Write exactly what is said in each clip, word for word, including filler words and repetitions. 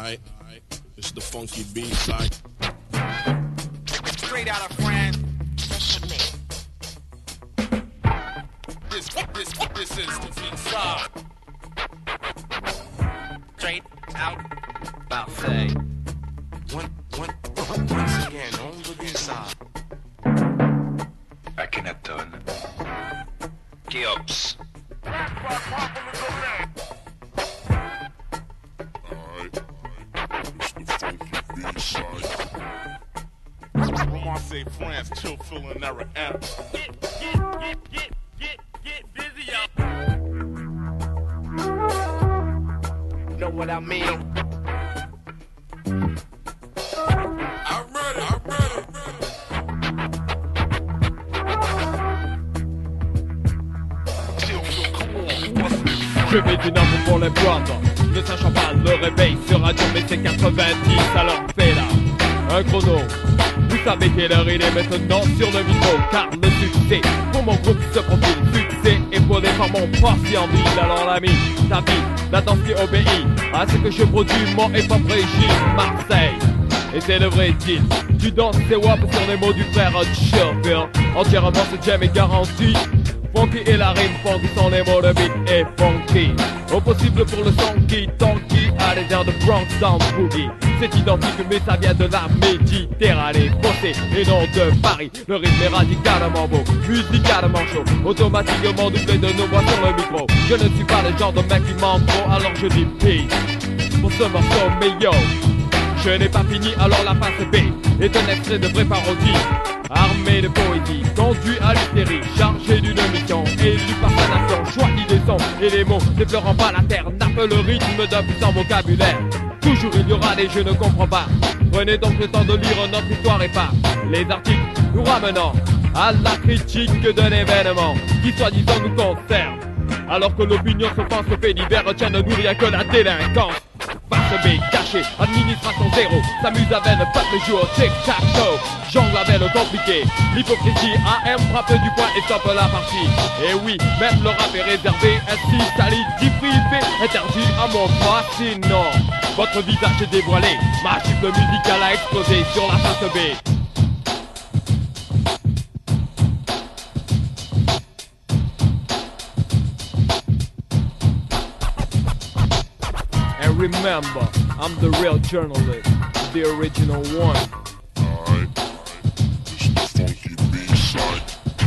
Alright, it's the funky B-side. Straight out of France. This, this, this is the B-side. Straight out. About say. One, one, once again, on the B-side. Akhenaton. Keops. Alright, it's the funky B-side. When I say France, chill, feeling error app. Get, get, get, get, get, get busy, y'all. Know what I mean? I'm ready, I'm ready. Je vais du nombre pour les prendre. Ne sachant pas le réveil sur radio, mais c'est quatre-vingt-dix, alors fais là un chrono. Vous savez quelle heure il est maintenant sur le micro, car le succès pour mon groupe se profile. Succès épaulé par mon parti en ville. Alors l'ami, ta vie, la danse qui obéit à ce que je produis, mon hip-hop régime Marseille. Et c'est le vrai deal. Tu danses tes wap sur les mots du frère Churchill. Entièrement ce jam est garanti. Funky et la rime funky sont les mots de beat et funky. Au possible pour le son qui tanky à les airs de Bronx dans Boogie. C'est identique mais ça vient de la Méditerranée. Bossé et non de Paris. Le rythme est radicalement beau, musicalement chaud, automatiquement doublé de nos voix sur le micro. Je ne suis pas le genre de mec qui ment trop, alors je dis peace pour ce morceau, mais yo, je n'ai pas fini, alors la face B est un extrait de vraie parodie. Armé de poésie, conduit à l'hystérie, chargé d'une mission, élu par sa nation, choisi des sons et les mots, n'effleurant pas la terre, nappe le rythme d'un puissant vocabulaire. Toujours il y aura des je ne comprends pas. Prenez donc le temps de lire notre histoire et pas les articles nous ramenant à la critique d'un événement qui soi-disant nous concerne. Alors que l'opinion se pense que fait divers retient de nous rien que la délinquance. Face B caché, administration zéro, s'amuse avec le peuple joue au tic-tac-toe. Jongle avec le compliqué, l'hypocrisie A M frappe du poing et stoppe la partie. Et oui, même le rap est réservé, ainsi sali, dit privé, interdit à mon droit, sinon votre visage est dévoilé, ma chiffre musicale a explosé sur la face B. And remember, I'm the real journalist, the original one. Alright, it's the funky B-side.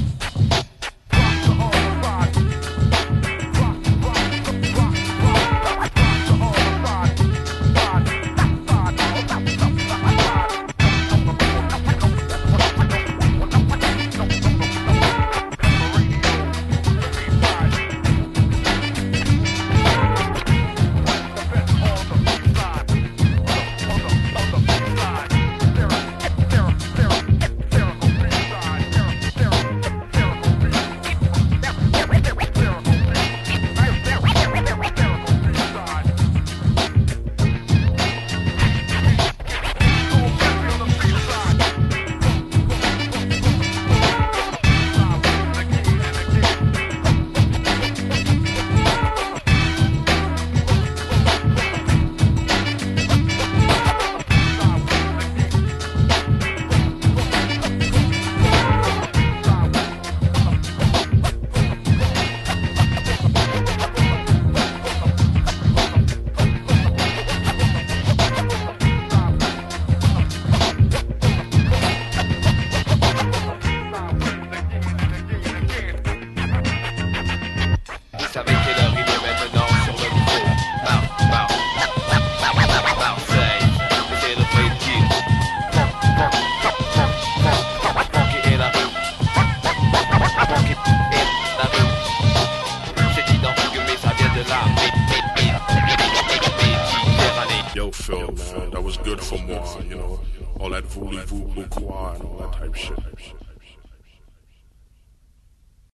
Yo, Phil, man, that was good for moi, you know, all that voulez-vous, quoi, and all that type shit.